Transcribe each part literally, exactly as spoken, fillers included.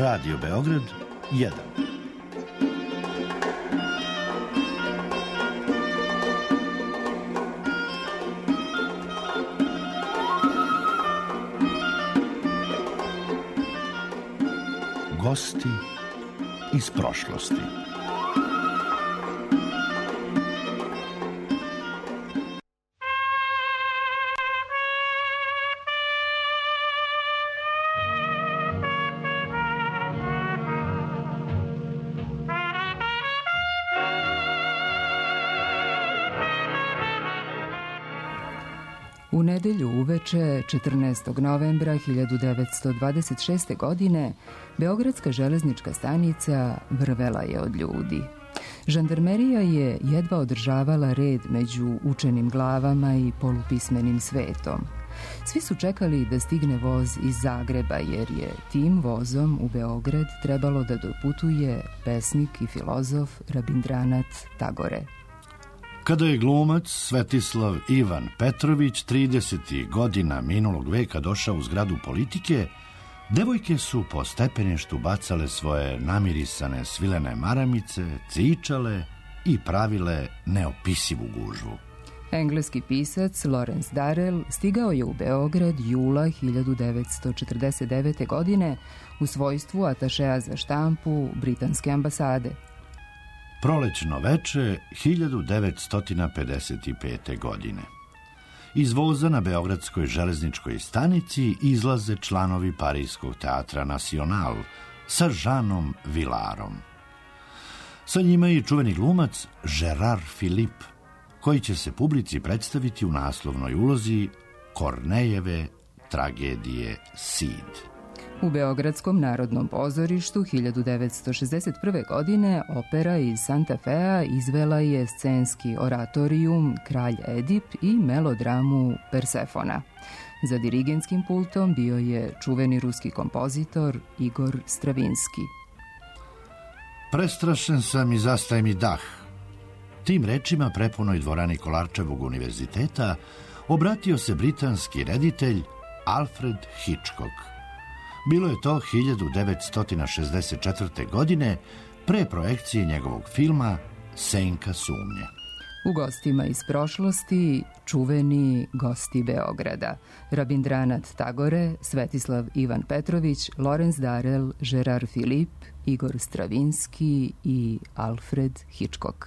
Radio Beograd jedan. Gosti iz prošlosti. U nedelju uveče, četrnaestog novembra hiljadu devetsto dvadeset šeste. godine, Beogradska železnička stanica vrvela je od ljudi. Žandarmerija je jedva održavala red među učenim glavama i polupismenim svetom. Svi su čekali da stigne voz iz Zagreba, jer je tim vozom u Beograd trebalo da doputuje pesnik i filozof Rabindranath Tagore. Kada je glumac Svetislav Ivan Petrović tridesetih godina minulog veka došao u zgradu Politike, devojke su po stepeništu bacale svoje namirisane svilene maramice, cičale i pravile neopisivu gužvu. Engleski pisac Lawrence Durrell stigao je u Beograd jula hiljadu devetsto četrdeset devete. godine u svojstvu atašea za štampu Britanske ambasade. Prolećno veče hiljadu devetsto pedeset pete. godine. Iz voza na Beogradskoj železničkoj stanici izlaze članovi Parijskog teatra Nacional sa Žanom Vilarom. Sa njima je i čuveni glumac Gerard Philippe, koji će se publici predstaviti u naslovnoj ulozi Kornejeve tragedije Cid. U Beogradskom narodnom pozorištu hiljadu devetsto šezdeset prve. godine opera iz Santa Fea izvela je scenski oratorijum Kralj Edip i melodramu Persefona. Za dirigenskim pultom bio je čuveni ruski kompozitor Igor Stravinski. Prestrašen sam i zastaje mi dah. Tim rečima prepunoj dvorani Kolarčevog univerziteta obratio se britanski reditelj Alfred Hitchcock. Bilo je to hiljadu devetsto šezdeset četvrte. godine pre projekcije njegovog filma Senka sumnje. U gostima iz prošlosti čuveni gosti Beograda: Rabindranath Tagore, Svetislav Ivan Petrović, Lawrence Durrell, Gerard Philippe, Igor Stravinski i Alfred Hitchcock.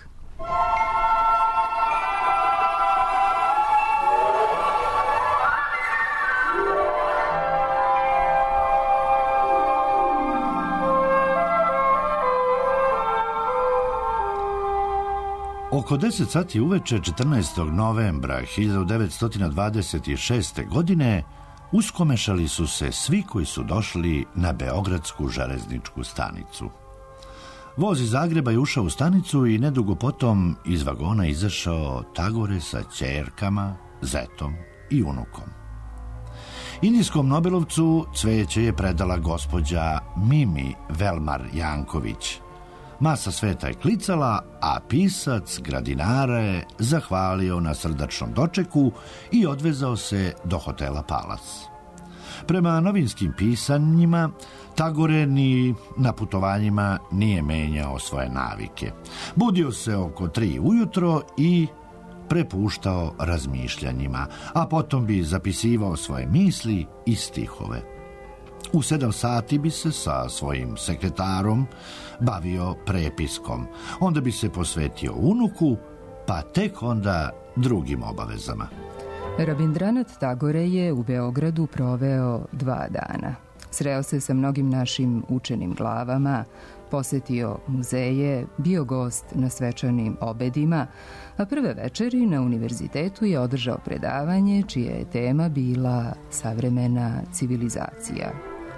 Oko deset sati uveče četrnaestog novembra hiljadu devetsto dvadeset šeste. godine uskomešali su se svi koji su došli na Beogradsku železničku stanicu. Voz iz Zagreba je ušao u stanicu i nedugo potom iz vagona izašao Tagore sa ćerkama, zetom i unukom. Indijskom Nobelovcu cveće je predala gospođa Mimi Velmar Janković. Masa sveta je klicala, a pisac Gradinara je zahvalio na srdačnom dočeku i odvezao se do hotela Palac. Prema novinskim pisanjima, Tagore ni na putovanjima nije menjao svoje navike. Budio se oko tri ujutro i prepuštao razmišljanjima, a potom bi zapisivao svoje misli i stihove. U sedam sati bi se sa svojim sekretarom bavio prepiskom, onda bi se posvetio unuku, pa tek onda drugim obavezama. Rabindranath Tagore je u Beogradu proveo dva dana. Sreo se sa mnogim našim učenim glavama, posetio muzeje, bio gost na svečanim obedima, a prve večeri na univerzitetu je održao predavanje čija je tema bila savremena civilizacija.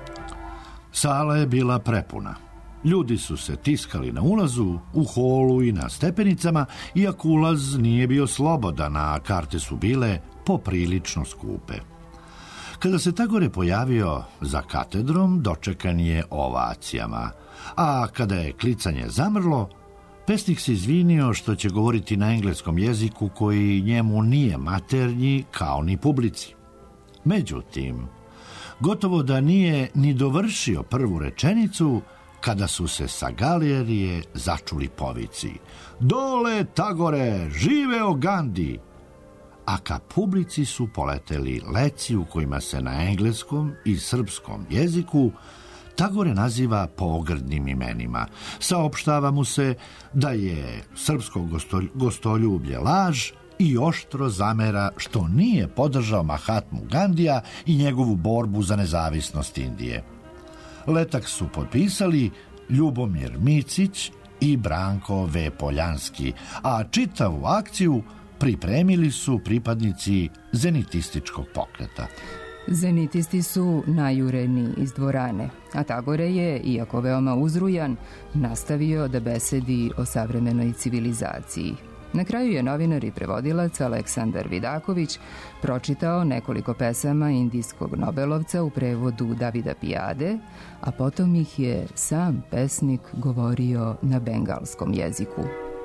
Sala je bila prepuna. Ljudi su se tiskali na ulazu, u holu i na stepenicama, iako ulaz nije bio slobodan, a karte su bile poprilično skupe. Kada se Tagore pojavio za katedrom, dočekan je ovacijama, a kada je klicanje zamrlo, pesnik se izvinio što će govoriti na engleskom jeziku koji njemu nije maternji kao ni publici. Međutim, Gotovo da nije ni dovršio prvu rečenicu kada su se sa galerije začuli povici: "Dole Tagore, živeo Gandi!" A ka publici su poleteli leci u kojima se na engleskom i srpskom jeziku Tagore naziva pogrdnim imenima. Saopštava mu se da je srpsko gostoljublje laž i oštro zamera što nije podržao Mahatmu Gandija i njegovu borbu za nezavisnost Indije. Letak su potpisali Ljubomir Micić i Branko V. Poljanski, a čitavu akciju pripremili su pripadnici zenitističkog pokreta. Zenitisti su najureni iz dvorane, a Tagore je, iako veoma uzrujan, nastavio da besedi o savremenoj civilizaciji. Na kraju je novinar i prevodilac Aleksandar Vidaković pročitao nekoliko pesama indijskog Nobelovca u prevodu Davida Pijade, a potom ih je sam pesnik govorio na bengalskom jeziku.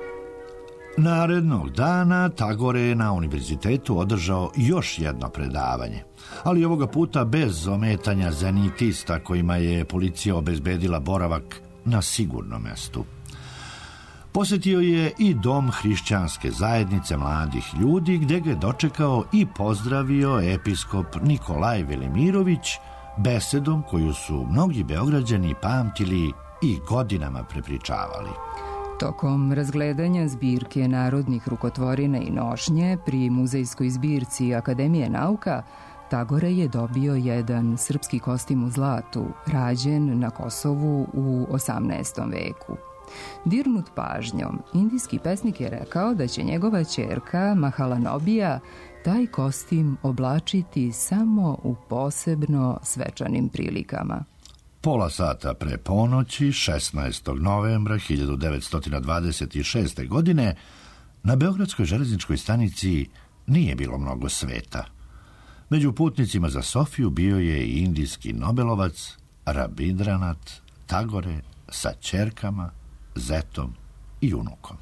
Narednog dana Tagore je na univerzitetu održao još jedno predavanje, ali ovoga puta bez ometanja zenitista kojima je policija obezbedila boravak na sigurnom mestu. Posjetio je i dom hrišćanske zajednice mladih ljudi, gde ga je dočekao i pozdravio episkop Nikolaj Velimirović besedom koju su mnogi Beograđani pamtili i godinama prepričavali. Tokom razgledanja zbirke narodnih rukotvorina i nošnje pri muzejskoj zbirci Akademije nauka, Tagore je dobio jedan srpski kostim u zlatu, rađen na Kosovu u osamnaestom veku. Dirnut pažnjom, indijski pesnik je rekao da će njegova ćerka Mahalanobija taj kostim oblačiti samo u posebno svečanim prilikama. Pola sata pre ponoći, šesnaestog novembra hiljadu devetsto dvadeset šeste. godine, na Beogradskoj železničkoj stanici nije bilo mnogo sveta. Među putnicima za Sofiju bio je i indijski Nobelovac Rabindranath Tagore sa ćerkama, zetom i unukom.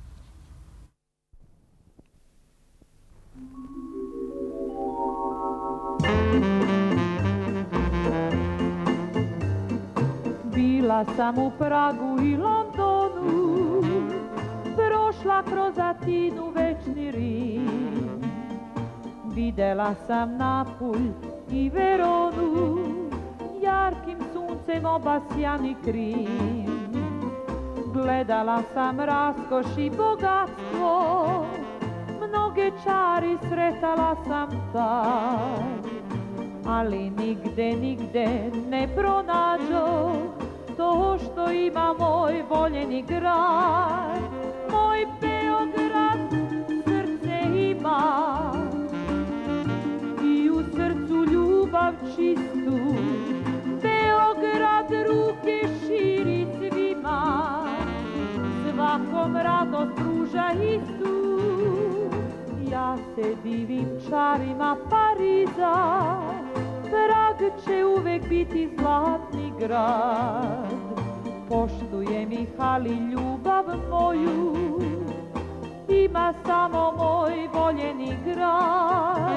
Bila sam u Pragu i Londonu, prošla kroz Atinu, večni Rim. Videla sam Napulj i Veronu, jarkim suncem obasjani Krim. Gledala sam raskoš i bogatstvo, mnoge čari sretala sam tad, ali nigde, nigde ne pronađo to što ima moj voljeni grad. Moj Beograd srce ima i u srcu ljubav čistu. Beograd ruke širi svima, svakom radost pruža istu. Ja se divim čarima Pariza, Prag će uvek biti zlatni grad. Poštujem ih, ali ljubav moju ima samo moj voljeni grad.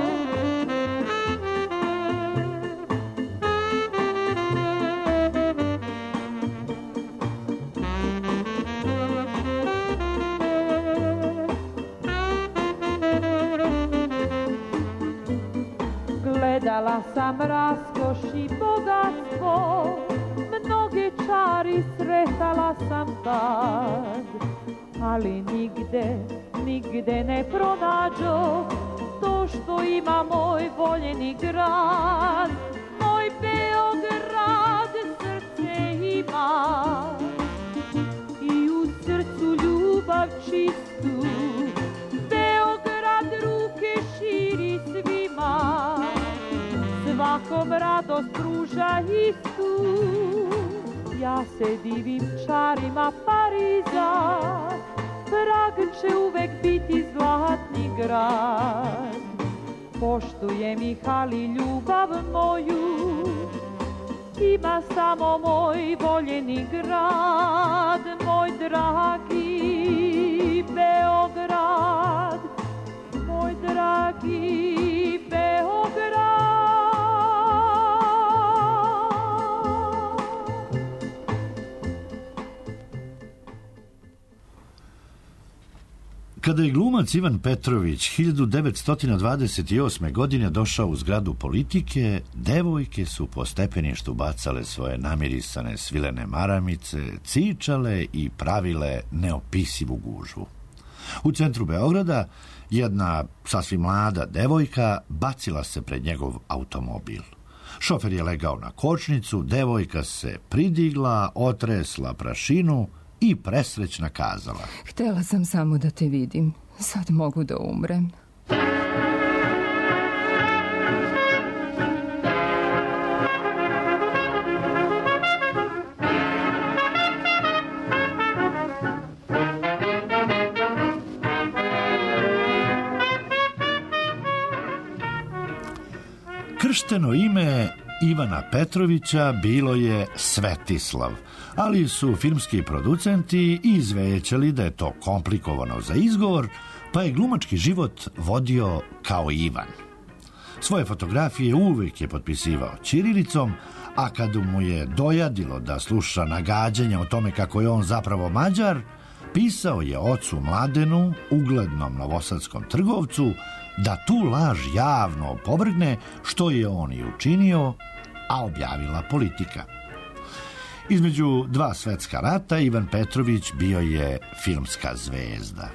Gledala sam raskoš i bogatstvo, mnoge čari sretala sam tad, ali nigde, nigde ne pronađo to što ima moj voljeni grad. Moj Beograd srce ima i u srcu ljubav čistu. Beograd ruke širi svima, svakom radost pruža istu. Ja se divim čarima Pariza, Prag će uvek biti zlatni grad. Poštujem ih, ali ljubav moju ima samo moj voljeni grad. Moj dragi Beograd, moj dragi Beograd. Kada je glumac Ivan Petrović hiljadu devetsto dvadeset osme. godine došao u zgradu Politike, devojke su po stepeništu bacale svoje namirisane svilene maramice, cičale i pravile neopisivu gužvu. U centru Beograda jedna sasvim mlada devojka bacila se pred njegov automobil. Šofer je legao na kočnicu, devojka se pridigla, otresla prašinu i presrećna kazala: Htela sam samo da te vidim. Sad mogu da umrem. Kršteno ime Ivana Petrovića bilo je Svetislav, ali su filmski producenti izvećali da je to komplikovano za izgovor, pa je glumački život vodio kao Ivan. Svoje fotografije uvijek je potpisivao ćirilicom, a kad mu je dojadilo da sluša nagađanja o tome kako je on zapravo Mađar, pisao je ocu Mladenu, uglednom novosadskom trgovcu, da tu laž javno opovrgne, što je on i učinio, a objavila Politika. Između dva svetska rata Ivan Petrović bio je filmska zvezda.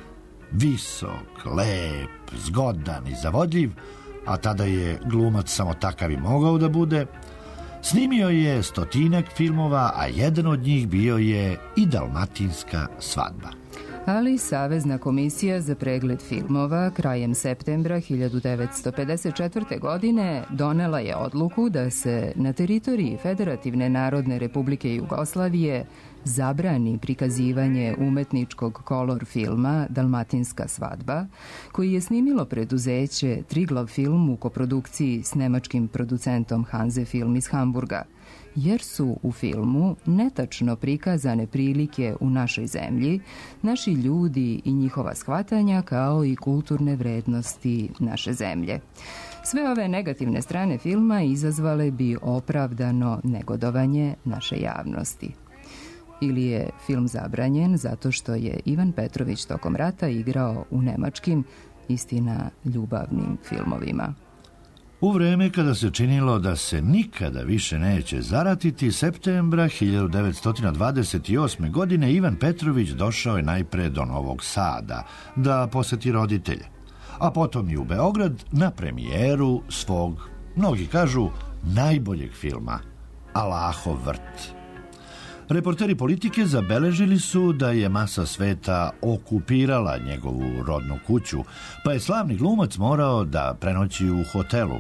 Visok, lep, zgodan i zavodljiv, a tada je glumac samo takav i mogao da bude. Snimio je stotinak filmova, a jedan od njih bio je i Dalmatinska svadba. Ali Savezna komisija za pregled filmova krajem septembra hiljadu devetsto pedeset četvrte. godine donela je odluku da se na teritoriji Federativne Narodne Republike Jugoslavije zabrani prikazivanje umetničkog kolor filma Dalmatinska svadba, koji je snimilo preduzeće Triglav film u koprodukciji s nemačkim producentom Hanze Film iz Hamburga, jer su u filmu netačno prikazane prilike u našoj zemlji, naši ljudi i njihova shvatanja, kao i kulturne vrednosti naše zemlje. Sve ove negativne strane filma izazvale bi opravdano negodovanje naše javnosti. Ili je film zabranjen zato što je Ivan Petrović tokom rata igrao u nemačkim, istina, ljubavnim filmovima. U vreme kada se činilo da se nikada više neće zaratiti, septembra hiljadu devetsto dvadeset osme. godine Ivan Petrović došao je najpre do Novog Sada da poseti roditelje, a potom i u Beograd na premijeru svog, mnogi kažu, najboljeg filma, Alahov vrt. Reporteri Politike zabeležili su da je masa sveta okupirala njegovu rodnu kuću, pa je slavni glumac morao da prenoći u hotelu,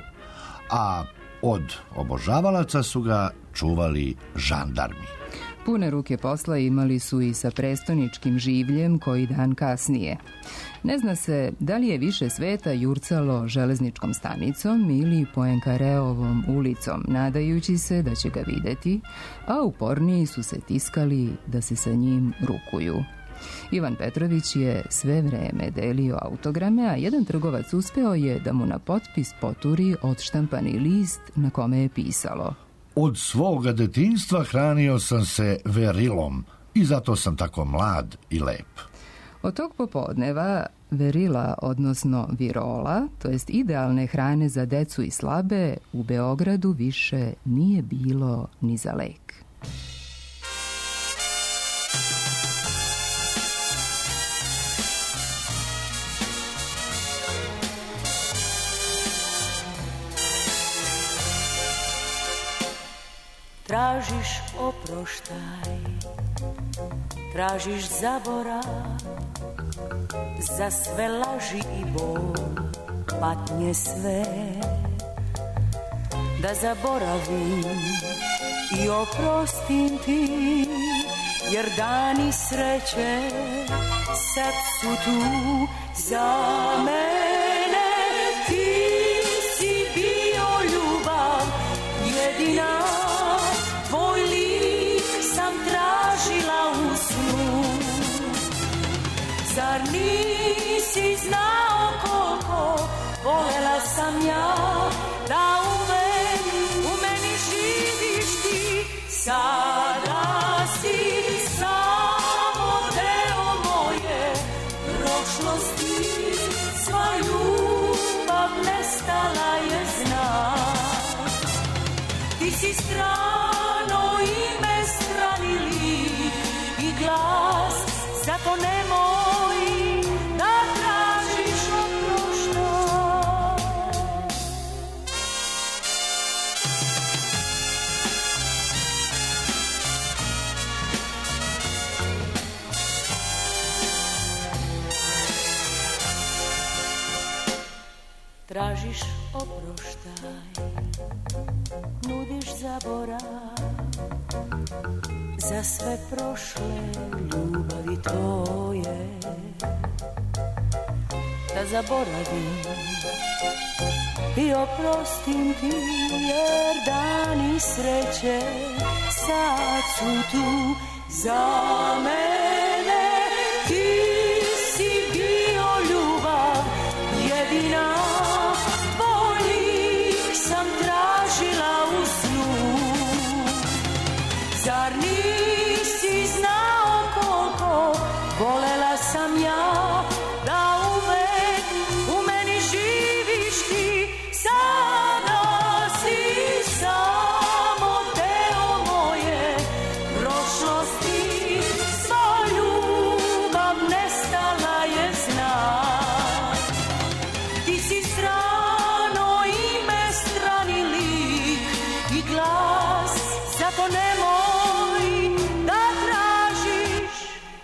a od obožavalaca su ga čuvali žandarmi. Pune ruke posla imali su i sa prestoničkim življem koji dan kasnije. Ne zna se da li je više sveta jurcalo železničkom stanicom ili Poenkareovom ulicom, nadajući se da će ga videti, a uporniji su se tiskali da se sa njim rukuju. Ivan Petrović je sve vreme delio autograme, a jedan trgovac uspeo je da mu na potpis poturi odštampani list na kome je pisalo: Od svoga detinjstva hranio sam se verilom i zato sam tako mlad i lep. Od tog popodneva verila, odnosno virola, to jest idealne hrane za decu i slabe, u Beogradu više nije bilo ni za lek. Tražiš oproštaj, tražiš zaborav za sve laži i bol, patnje sve. Da zaboravim i oprostim ti, jer dani sreće sad su tu za mene. Ti si bio ljubav jedina, tvoj lik sam tražila u snu. Zar nisi znao koliko volela sam ja, da u meni, u meni živiš ti. Sada si samo deo moje prošlosti. zaborav za sve prošle ljubavi tvoje, da zaboravim i oprostim ti, jer dani sreće sad su tu za mene. Ti si bio ljubav jedina, tvojih sam tražila u snu. Zar nisi znao koliko volela sam ja, da uvek u meni živiš ti? Sada si samo deo moje prošlosti, sva ljubav nestala je znak. Ti si strano ime, strani lik i glas, zato nemoj da tražiš.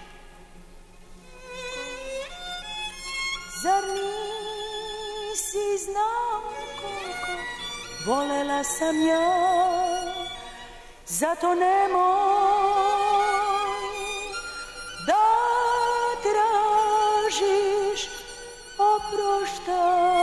Zar nisi znao koliko volela sam ja, zato nemoj da tražiš oproštaj.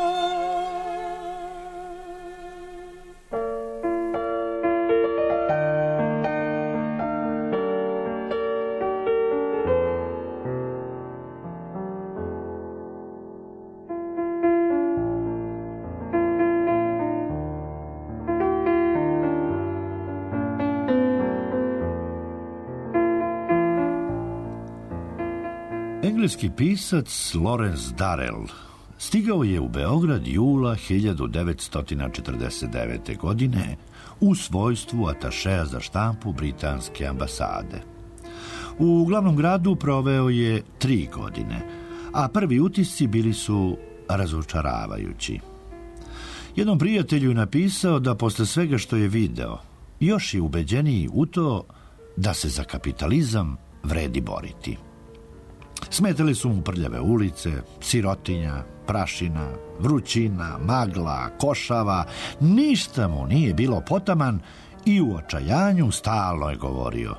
Engleski pisac Lawrence Durrell stigao je u Beograd jula hiljadu devetsto četrdeset devete. godine u svojstvu atašeja za štampu britanske ambasade. U glavnom gradu proveo je tri godine, a prvi utisci bili su razočaravajući. Jednom prijatelju je napisao da posle svega što je video, još je ubeđeniji u to da se za kapitalizam vredi boriti. Smetale su mu prljave ulice, sirotinja, prašina, vrućina, magla, košava, ništa mu nije bilo potaman i u očajanju stalno je govorio: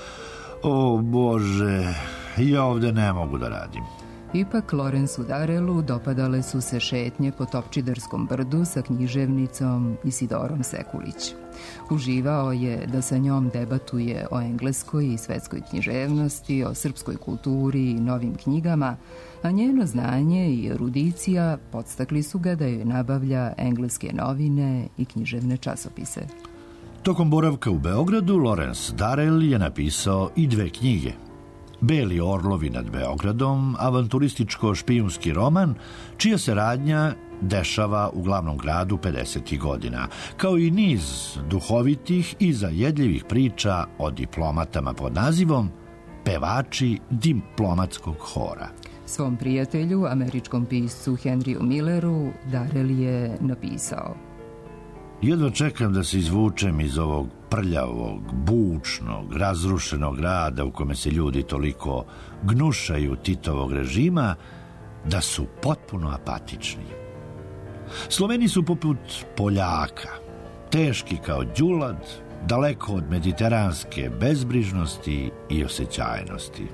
o Bože, ja ovde ne mogu da radim. Ipak Lorencu Durrellu dopadale su se šetnje po Topčiderskom brdu sa književnicom Isidorom Sekulić. Uživao je da sa njom debatuje o engleskoj i svetskoj književnosti, o srpskoj kulturi i novim knjigama, a njeno znanje i erudicija podstakli su ga da joj nabavlja engleske novine i književne časopise. Tokom boravka u Beogradu, Lawrence Durrell je napisao i dve knjige. Beli orlovi nad Beogradom, avanturističko-špijunski roman, čija se radnja dešava u glavnom gradu pedesetih godina, kao i niz duhovitih i zajedljivih priča o diplomatama pod nazivom Pevači diplomatskog hora. Svom prijatelju, američkom piscu Henryu Milleru, Durrell je napisao: jedva čekam da se izvučem iz ovog prljavog, bučnog, razrušenog grada u kome se ljudi toliko gnušaju Titovog režima da su potpuno apatični. Sloveni su poput Poljaka, teški kao đulad, daleko od mediteranske bezbrižnosti i osjećajnosti.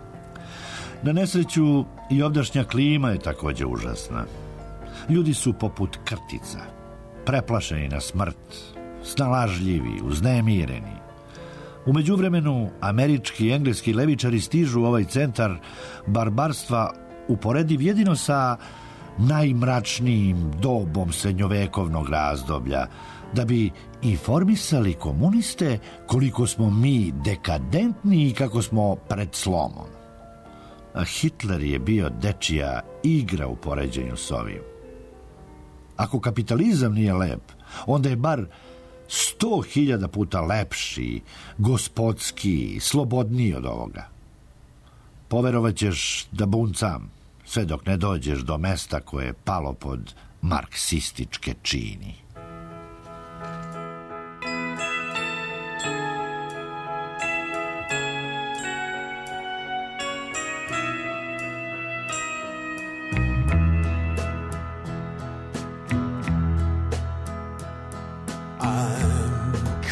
Na nesreću i ovdašnja klima je također užasna. Ljudi su poput krtica, preplašeni na smrt, snalažljivi, uznemireni. U međuvremenu, američki i engleski levičari stižu u ovaj centar barbarstva uporediv jedino sa najmračnijim dobom srednjovekovnog razdoblja, da bi informisali komuniste koliko smo mi dekadentni i kako smo pred slomom. A Hitler je bio dečija igra u poređenju s ovim. Ako kapitalizam nije lep, onda je bar sto hiljada puta lepši, gospodski, slobodniji od ovoga. Poverovat ćeš da buncam, sve dok ne dođeš do mesta koje je palo pod marksističke čini.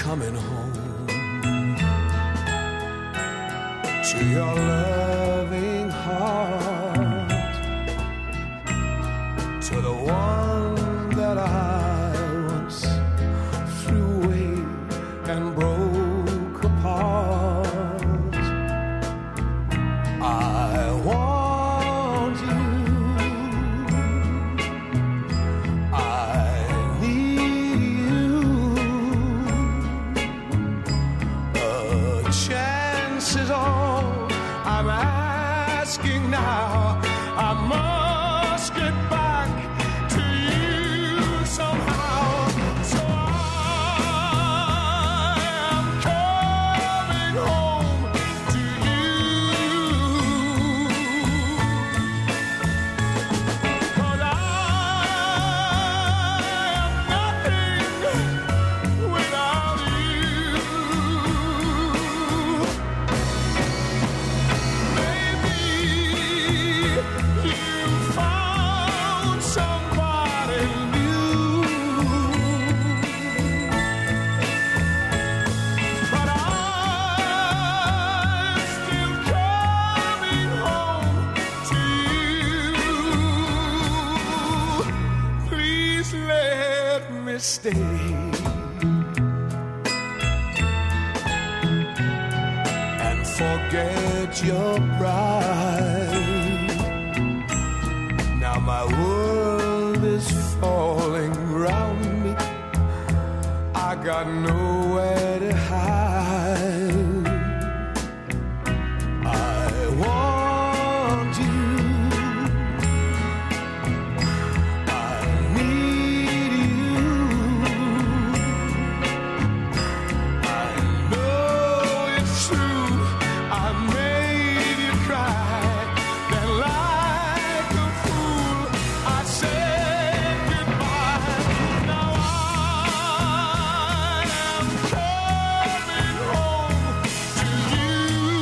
coming home to your loving heart, to the one that I once threw away and broke apart. I want you, I need you. A chance is all I'm asking now. I must get back to you somehow. So I am coming home to you. 'Cause I am nothing without you. You found somebody new, but I'm still coming home to you. Please let me stay and forget your pride. Now my world is falling round me. I got nowhere to hide. I want you, I need you. I know it's true, I made you cry. Then like a fool I said goodbye. Now I am coming home to you.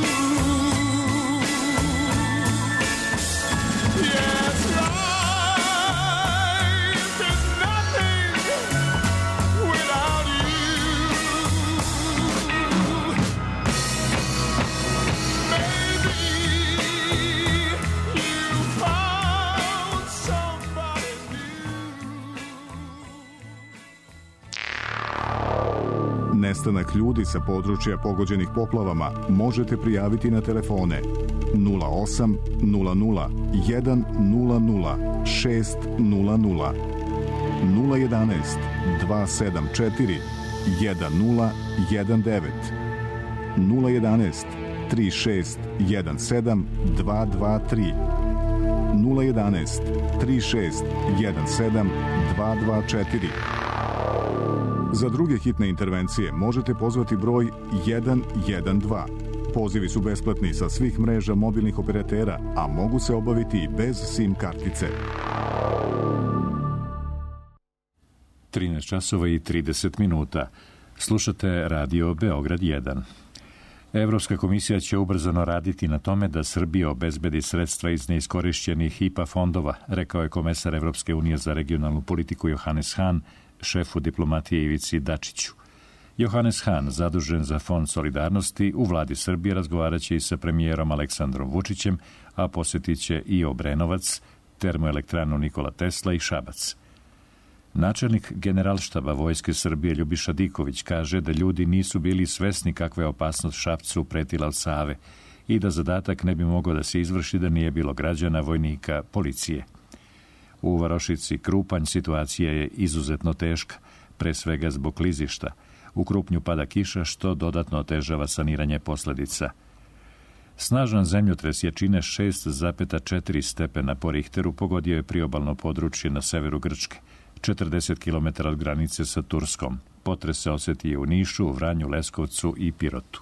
Yes, life is nothing without you. Maybe you found somebody new. Nestanak ljudi sa područja pogođenih poplavama možete prijaviti na telefone nula osam nula nula jedan nula nula šest nula nula, nula jedanaest dva sedam četiri jedan nula jedan devet, nula jedanaest tri šest jedan sedam dva dva tri, nula jedanaest tri šest jedan sedam dva dva četiri. Za druge hitne intervencije možete pozvati broj jedan jedan dva. Pozivi su besplatni sa svih mreža mobilnih operatera, a mogu se obaviti i bez SIM kartice. trinaest časova i trideset minuta. Slušate Radio Beograd jedan. Evropska komisija će ubrzano raditi na tome da Srbija obezbedi sredstva iz neiskorišćenih I P A fondova, rekao je komesar Evropske unije za regionalnu politiku Johannes Hahn, šefu diplomatije Ivici Dačiću. Johannes Hahn, zadužen za Fond solidarnosti, u vladi Srbije razgovaraće i sa premijerom Aleksandrom Vučićem, a posjetit će i Obrenovac, termoelektranu Nikola Tesla i Šabac. Načelnik Generalštaba Vojske Srbije Ljubiša Diković kaže da ljudi nisu bili svesni kakva je opasnost Šapcu pretila od Save i da zadatak ne bi mogao da se izvrši da nije bilo građana, vojnika, policije. U varošici Krupanj situacija je izuzetno teška, pre svega zbog klizišta. U Krupnju pada kiša, što dodatno otežava saniranje posledica. Snažan zemljotres jačine šest zarez četiri stepena po Richteru pogodio je priobalno područje na severu Grčke, četrdeset kilometara od granice sa Turskom. Potres se osjetio u Nišu, Vranju, Leskovcu i Pirotu.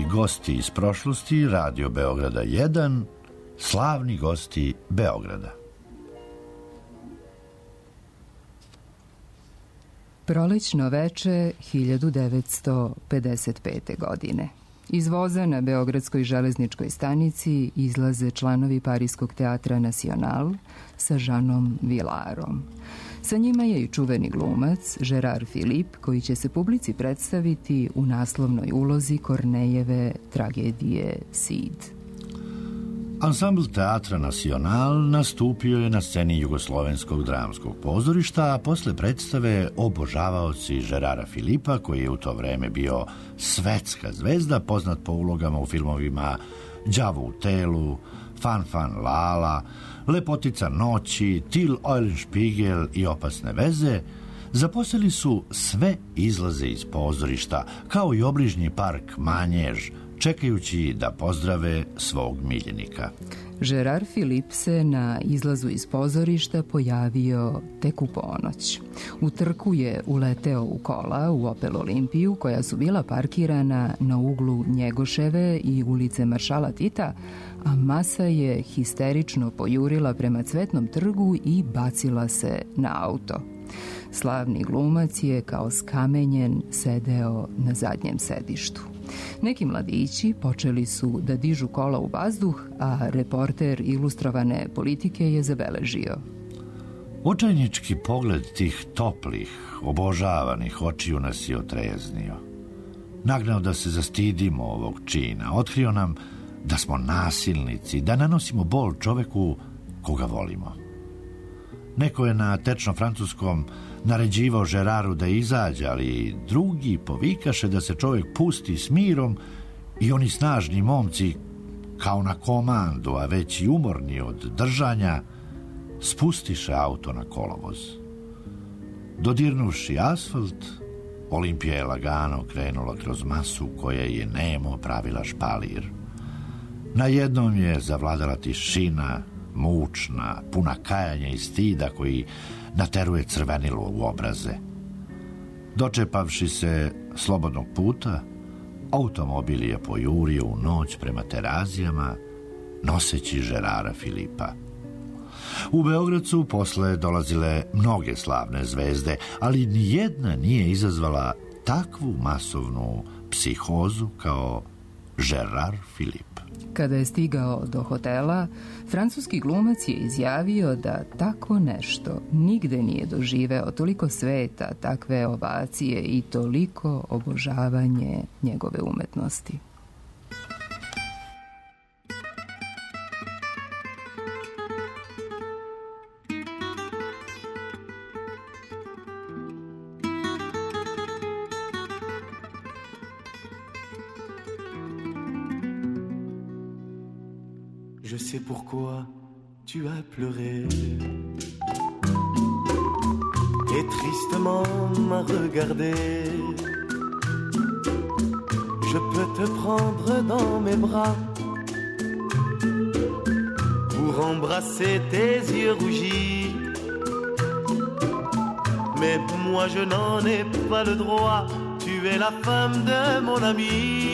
gosti iz prošlosti Radio Beograda jedan, slavni gosti Beograda. Prolećno veče hiljadu devetsto pedeset pete. godine. Iz voza na Beogradskoj železničkoj stanici izlaze članovi Parijskog teatra Nacional sa Žanom Vilarom. Sa njima je i čuveni glumac Gerard Philippe, koji će se publici predstaviti u naslovnoj ulozi Kornejeve tragedije Cid. Ansambl Teatra Nacional nastupio je na sceni Jugoslovenskog dramskog pozorišta, a posle predstave obožavaoci Gerara Philippa, koji je u to vreme bio svetska zvezda, poznat po ulogama u filmovima Đavo u telu, Fan Fan Lala, Lepotica noći, Til Eulenspiegel i Opasne veze, zaposeli su sve izlaze iz pozorišta, kao i obližnji park Manjež, čekajući da pozdrave svog miljenika. Gerard Philippe se na izlazu iz pozorišta pojavio tek u ponoć. U trku je uleteo u kola u Opel Olimpiju, koja su bila parkirana na uglu Njegoševe i ulice Maršala Tita, a masa je histerično pojurila prema Cvetnom trgu i bacila se na auto. Slavni glumac je kao skamenjen sedeo na zadnjem sedištu. Neki mladići počeli su da dižu kola u vazduh, a reporter Ilustrovane politike je zabeležio. Očajnički pogled tih toplih, obožavanih očiju nas je otreznio. Nagnao da se zastidimo ovog čina, otkrio nam da smo nasilnici, da nanosimo bol čoveku koga volimo. Neko je na tečno francuskom naređivao Žeraru da izađe, ali drugi povikaše da se čovjek pusti s mirom i oni snažni momci, kao na komandu, a već i umorni od držanja, spustiše auto na kolovoz. Dodirnuvši asfalt, Olimpija je lagano krenula kroz masu koja je nemo pravila špalir. Na jednom je zavladala tišina, mučna, puna kajanja i stida koji nateruje crvenilo u obraze. Dočepavši se slobodnog puta, automobil je pojurio u noć prema Terazijama, noseći Gerara Philippa. U Beograd su posle dolazile mnoge slavne zvezde, ali nijedna nije izazvala takvu masovnu psihozu kao Gerard Philippe. Kada je stigao do hotela, francuski glumac je izjavio da tako nešto nigde nije doživeo, toliko sveta, takve ovacije i toliko obožavanje njegove umetnosti. Je sais pourquoi tu as pleuré et tristement m'a regardé. Je peux te prendre dans mes bras pour embrasser tes yeux rougis. Mais moi je n'en ai pas le droit, tu es la femme de mon ami.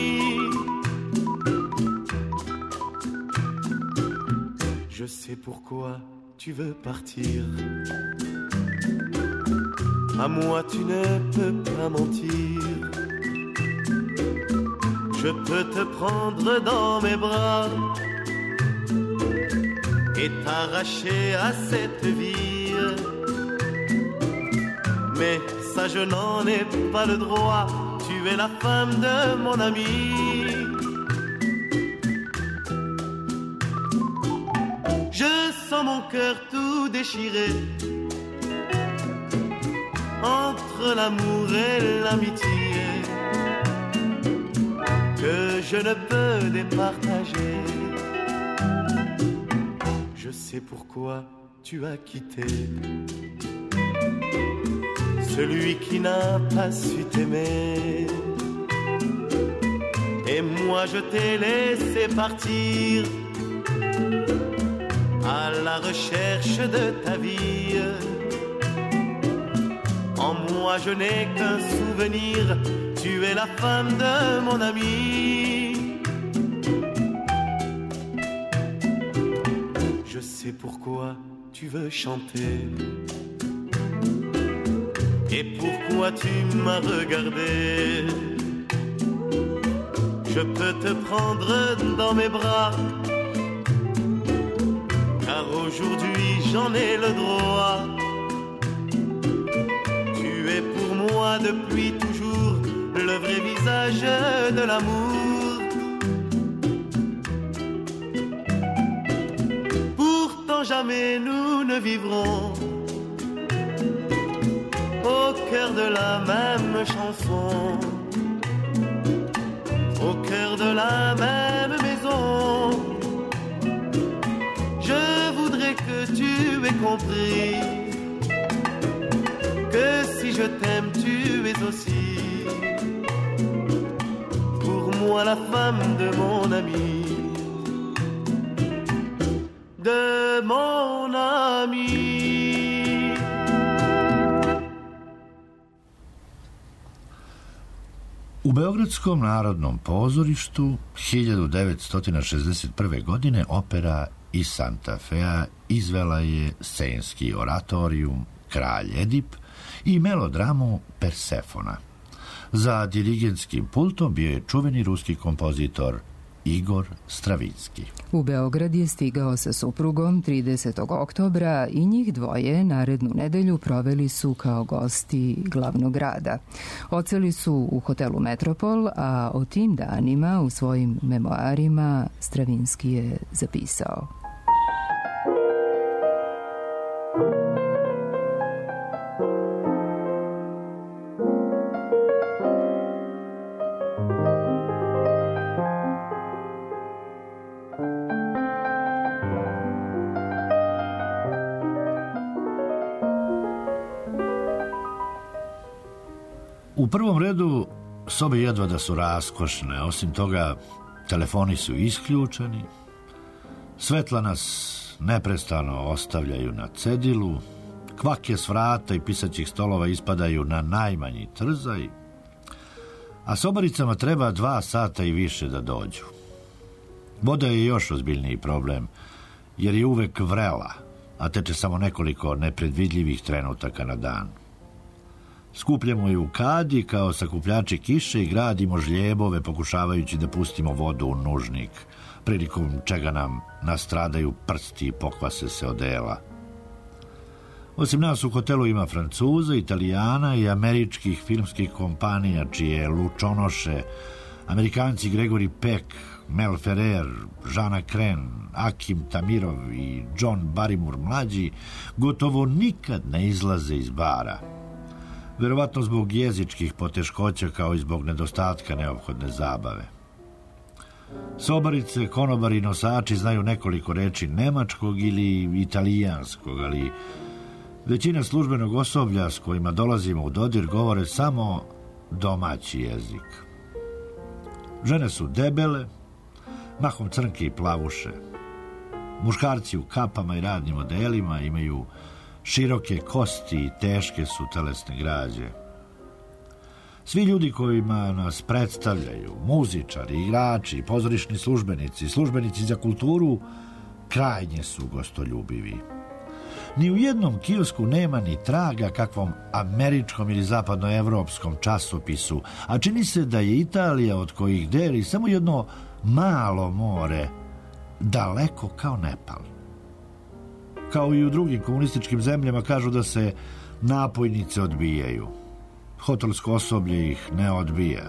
Je sais pourquoi tu veux partir. À moi tu ne peux pas mentir. Je peux te prendre dans mes bras et t'arracher à cette vie. Mais ça je n'en ai pas le droit, tu es la femme de mon ami. Je sens mon cœur tout déchiré entre l'amour et l'amitié que je ne peux départager. Je sais pourquoi tu as quitté celui qui n'a pas su t'aimer. Et moi je t'ai laissé partir à la recherche de ta vie. En moi je n'ai qu'un souvenir, tu es la femme de mon ami. je sais pourquoi tu veux chanter. Et pourquoi tu m'as regardé. Je peux te prendre dans mes bras, car aujourd'hui j'en ai le droit. Tu es pour moi depuis toujours le vrai visage de l'amour. Pourtant jamais nous ne vivrons au cœur de la même chanson, au cœur de la même maison. Je voudrais que tu aies compris que si je t'aime, tu es aussi pour moi la femme de mon ami, de mon ami. U Beogradskom narodnom pozorištu hiljadu devetsto šezdeset prve. godine opera iz Santa Fea izvela je scenski oratorijum Kralj Edip i melodramu Persefona. Za dirigentskim pultom bio je čuveni ruski kompozitor Igor Stravinski. U Beograd je stigao sa suprugom tridesetog oktobra i njih dvoje narednu nedelju proveli su kao gosti glavnog grada. Odseli su u hotelu Metropol, a o tim danima u svojim memoarima Stravinski je zapisao: U prvom redu, sobe jedva da su raskošne, osim toga, telefoni su isključeni, svetla nas neprestano ostavljaju na cedilu, kvake s vrata i pisaćih stolova ispadaju na najmanji trzaj, a sobaricama treba dva sata i više da dođu. Voda je još ozbiljniji problem, jer je uvek vrela, a teče samo nekoliko nepredvidljivih trenutaka na dan. Skupljamo je u kadi kao sakupljači kiše i gradimo žljebove pokušavajući da pustimo vodu u nužnik, prilikom čega nam nastradaju prsti i pokvase se odela. Osim nas u hotelu ima Francuza, Italijana i američkih filmskih kompanija čije lučonoše, Amerikanci Gregory Peck, Mel Ferrer, Žana Kren, Akim Tamirov i John Barrymore mlađi gotovo nikad ne izlaze iz bara. Verovatno zbog jezičkih poteškoća kao i zbog nedostatka neophodne zabave. Sobarice, konobari i nosači znaju nekoliko reči nemačkog ili italijanskog, ali većina službenog osoblja s kojima dolazimo u dodir govore samo domaći jezik. Žene su debele, mahom crnke i plavuše. Muškarci u kapama i radnim odelima imaju široke kosti i teške su telesne građe. Svi ljudi kojima nas predstavljaju, muzičari, igrači, pozorišni službenici, službenici za kulturu, krajnje su gostoljubivi. Ni u jednom kiosku nema ni traga kakvom američkom ili zapadnoevropskom časopisu, a čini se da je Italija, od kojih deli samo jedno malo more, daleko kao Nepal. Kao i u drugim komunističkim zemljama kažu da se napojnice odbijaju. Hotelsko osoblje ih ne odbija.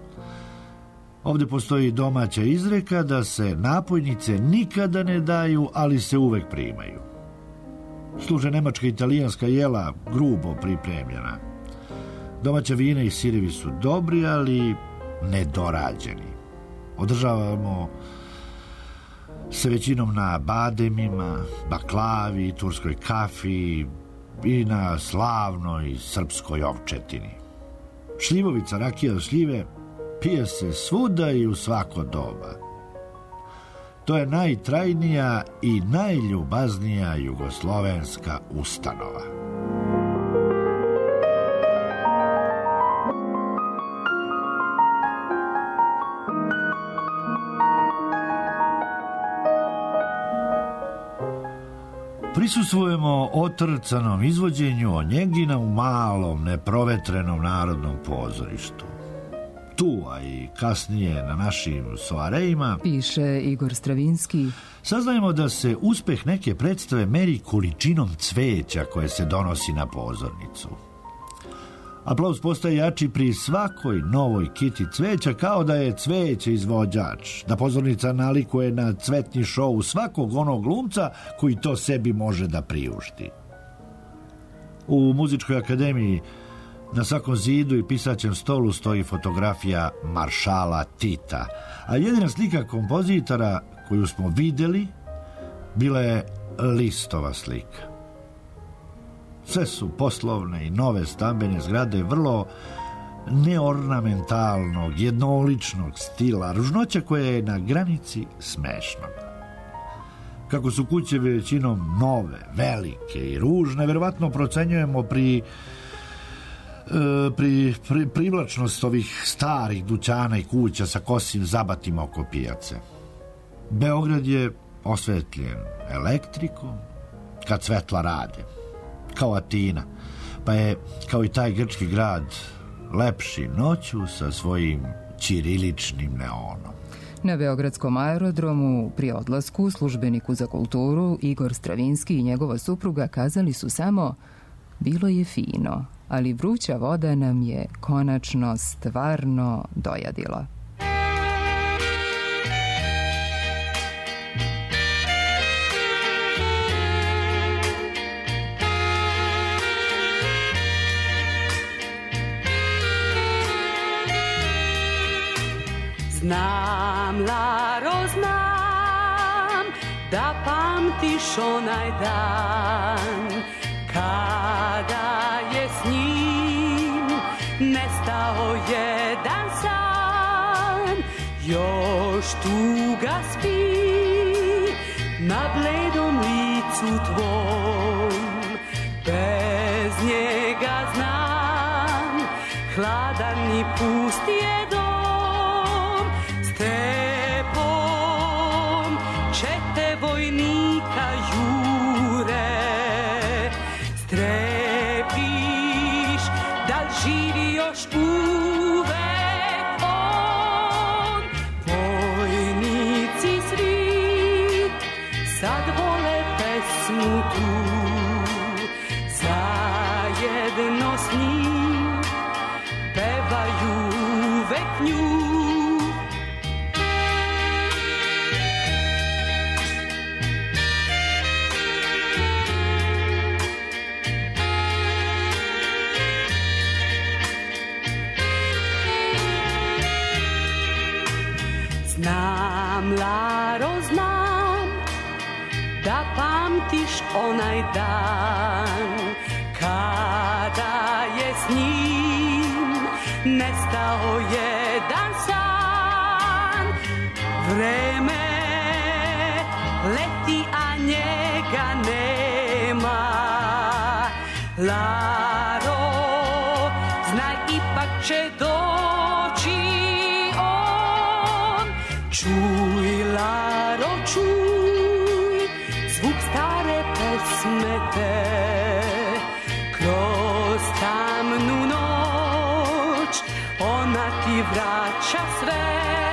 Ovdje postoji domaća izreka da se napojnice nikada ne daju, ali se uvek primaju. Služe nemačka i italijanska jela, grubo pripremljena. Domaća vina i sirevi su dobri, ali nedorađeni. Održavamo se većinom na bademima, baklavi, turskoj kafi i na slavnoj srpskoj ovčetini. Šljivovica, rakija od šljive pije se svuda i u svako doba. To je najtrajnija i najljubaznija jugoslovenska ustanova. prisustvujemo otrcanom izvođenju Onjegina u malom, neprovetrenom narodnom pozorištu. Tu, a i kasnije na našim soarejima, piše Igor Stravinski, saznajemo da se uspeh neke predstave meri količinom cveća koje se donosi na pozornicu. Aplauz postaje jači pri svakoj novoj kiti cveća, kao da je cveće izvođač, da pozornica nalikuje na cvetni šou svakog onog glumca koji to sebi može da priušti. U Muzičkoj akademiji na svakom zidu i pisaćem stolu stoji fotografija maršala Tita, a jedina slika kompozitora koju smo vidjeli bila je Listova slika. Sve su poslovne i nove stambene zgrade vrlo neornamentalnog, jednoličnog stila, ružnoća koja je na granici smešnog. Kako su kuće većinom nove, velike i ružne, verovatno procenjujemo pri, e, pri, pri privlačnost ovih starih dućana i kuća sa kosim zabatima oko pijace. Beograd je osvetljen elektrikom kad svetla rade, kao Atina, pa je, kao i taj grčki grad, lepši noću sa svojim ćiriličnim neonom. Na beogradskom aerodromu pri odlasku službeniku za kulturu Igor Stravinski i njegova supruga kazali su samo: bilo je fino, ali vruća voda nam je konačno stvarno dojadila. Znam, Laro, znam, da pamtiš onaj dan kada je s njim nestao jedan san. Još tuga spi na bledom licu tvom, bez njega znam, hladan i pust je dom. Stepom čete vojnika jure, strepiš da li živi još uvek on. Vojnici svi sad vole pesmu tu, zajedno s njim pevaju uvek nju. Znam, Laro, znam, da pamtiš onaj dan kada je s njim nestao jedan san. Vreme leti, a njega nema. Laro, znaj, ipak će doći. Čuj, Laro, čuj, zvuk stare pesme te, kroz tamnu noć ona ti vraća sve.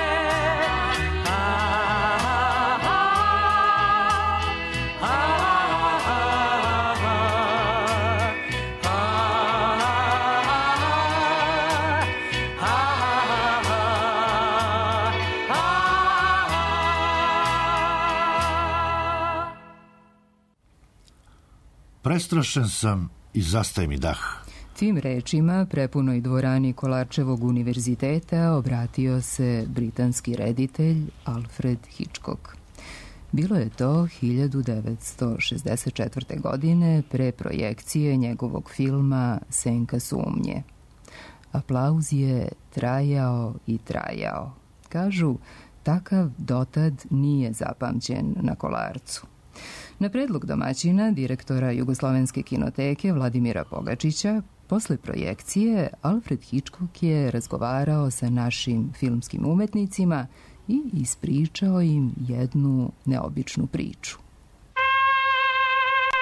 Prestrašen sam i zastaje mi dah. Tim rečima prepunoj dvorani Kolarčevog univerziteta obratio se britanski reditelj Alfred Hitchcock. Bilo je to hiljadu devetsto šezdeset četvrte. godine pre projekcije njegovog filma Senka sumnje. Aplauz je trajao i trajao. Kažu, takav dotad nije zapamćen na Kolarcu. Na predlog domaćina, direktora Jugoslovenske kinoteke Vladimira Pogačića, posle projekcije Alfred Hitchcock je razgovarao sa našim filmskim umetnicima i ispričao im jednu neobičnu priču.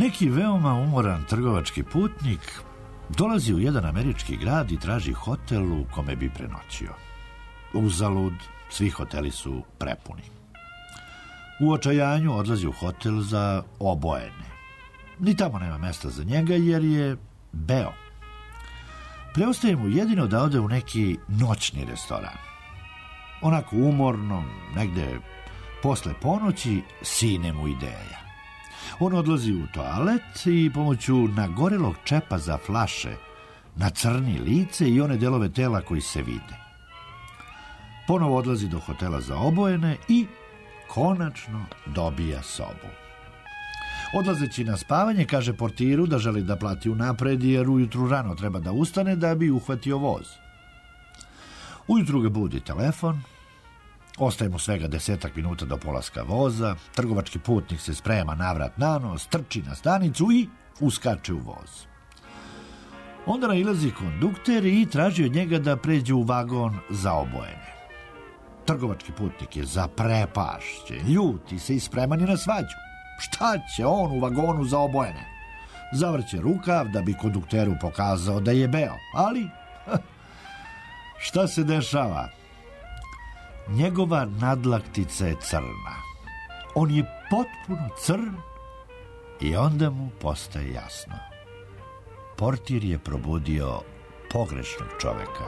Neki veoma umoran trgovački putnik dolazi u jedan američki grad i traži hotel u kome bi prenoćio. Uzalud, svi hoteli su prepuni. U očajanju odlazi u hotel za obojene. Ni tamo nema mesta za njega jer je beo. Preostaje mu jedino da ode u neki noćni restoran. Onako umorno, negde posle ponoći, sine mu ideja. On odlazi u toalet i pomoću nagorelog čepa za flaše nacrni lice i one delove tela koji se vide. Ponovo odlazi do hotela za obojene i konačno dobija sobu. Odlazeći na spavanje, kaže portiru da želi da plati unapred jer ujutru rano treba da ustane da bi uhvatio voz. Ujutru ga budi telefon, ostaje mu svega desetak minuta do polaska voza, trgovački putnik se sprema navrat nanos, trči na stanicu i uskače u voz. Onda nailazi kondukter i traži od njega da pređe u vagon za obojene. Trgovački putnik je zaprepašćen, ljuti se i spreman je na svađu. Šta će on u vagonu za obojene? Zavrće rukav da bi kondukteru pokazao da je beo, ali šta se dešava? Njegova nadlaktica je crna. On je potpuno crn i onda mu postaje jasno. Portir je probudio pogrešnog čoveka.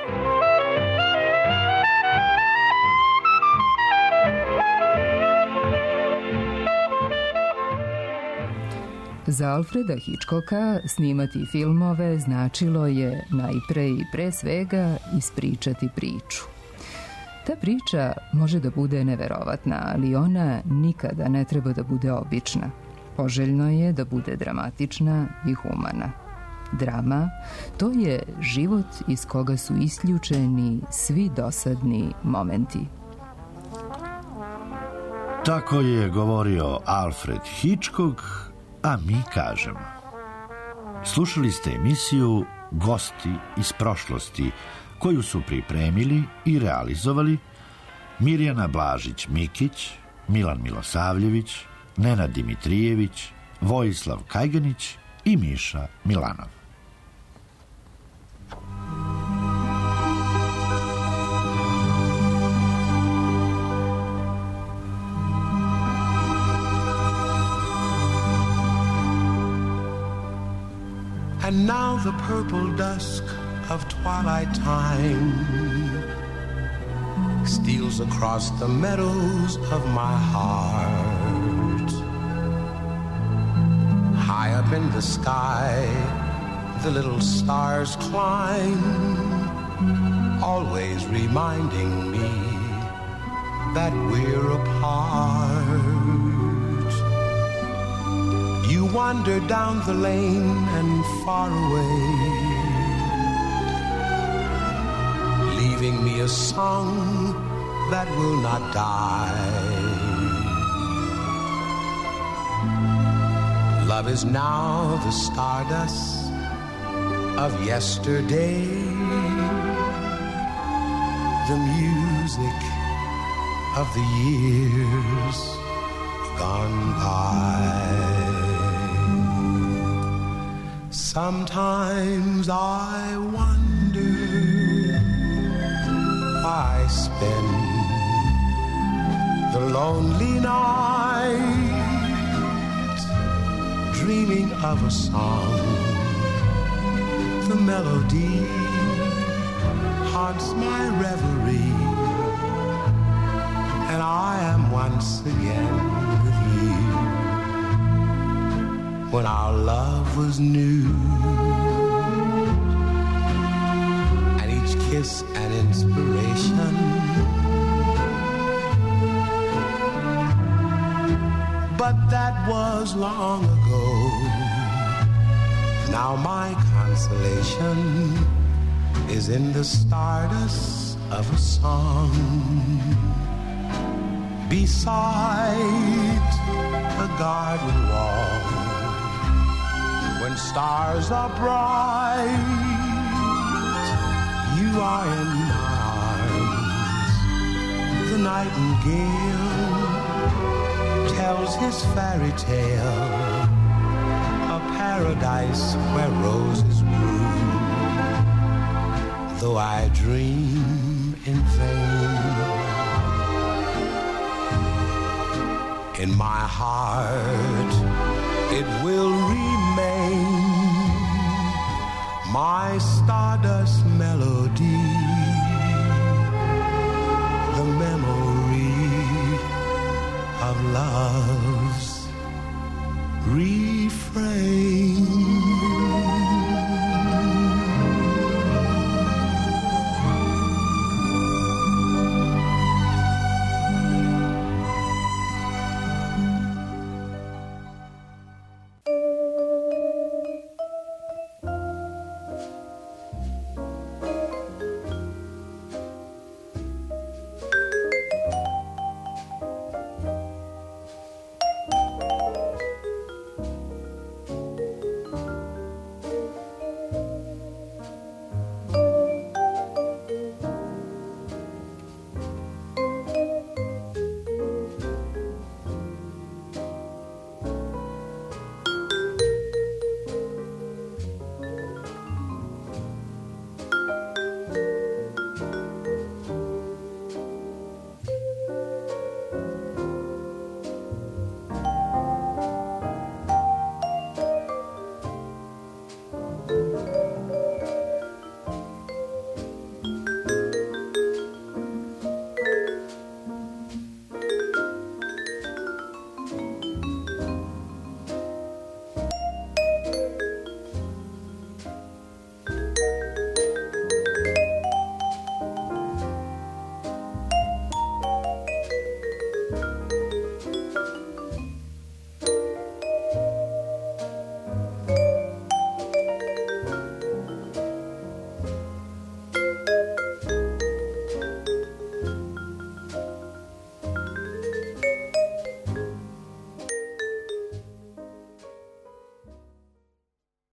Za Alfreda Hitchcocka snimati filmove značilo je najpre i pre svega ispričati priču. Ta priča može da bude neverovatna, ali ona nikada ne treba da bude obična. Poželjno je da bude dramatična i humana. Drama, to je život iz koga su isključeni svi dosadni momenti. Tako je govorio Alfred Hitchcock, a mi kažemo. Slušali ste emisiju Gosti iz prošlosti, koju su pripremili i realizovali Mirjana Blažić-Mikić, Milan Milosavljević, Nenad Dimitrijević, Vojislav Kajganić i Miša Milanov. And now the purple dusk of twilight time steals across the meadows of my heart. High up in the sky, the little stars climb, always reminding me that we're apart. You wander down the lane and far away, leaving me a song that will not die. Love is now the stardust of yesterday, the music of the years gone by. Sometimes I wonder why I spend the lonely night dreaming of a song. The melody haunts my reverie, and I am once again with you when our love was new, and each kiss an inspiration. But that was long ago. Now my consolation is in the stardust of a song beside a garden wall. When stars are bright, you are in my arms. The nightingale tells his fairy tale paradise where roses grew. Though I dream in vain, in my heart it will remain, my stardust melody, the memory of love's refrain.